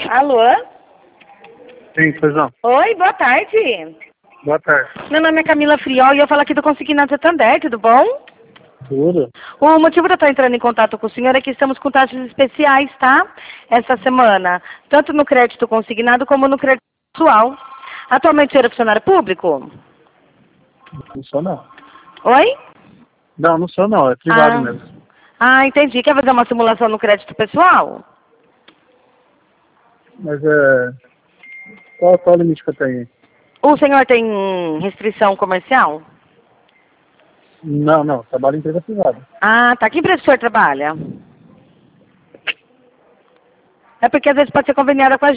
Alô? Sim, pois não. Oi, boa tarde. Boa tarde. Meu nome é Camila Friol e eu falo aqui do Consignado Santander, tudo bom? Tudo? O motivo de eu estar entrando em contato com o senhor é que estamos com taxas especiais, tá? Essa semana, tanto no crédito consignado como no crédito pessoal. Atualmente o senhor é funcionário público? Não sou não. Oi? Não sou não, é privado mesmo. Entendi. Quer fazer uma simulação no crédito pessoal? Mas qual o limite que eu tenho? O senhor tem restrição comercial? Não, trabalho em empresa privada. Tá. Que empresa o senhor trabalha? É porque às vezes pode ser conveniada com a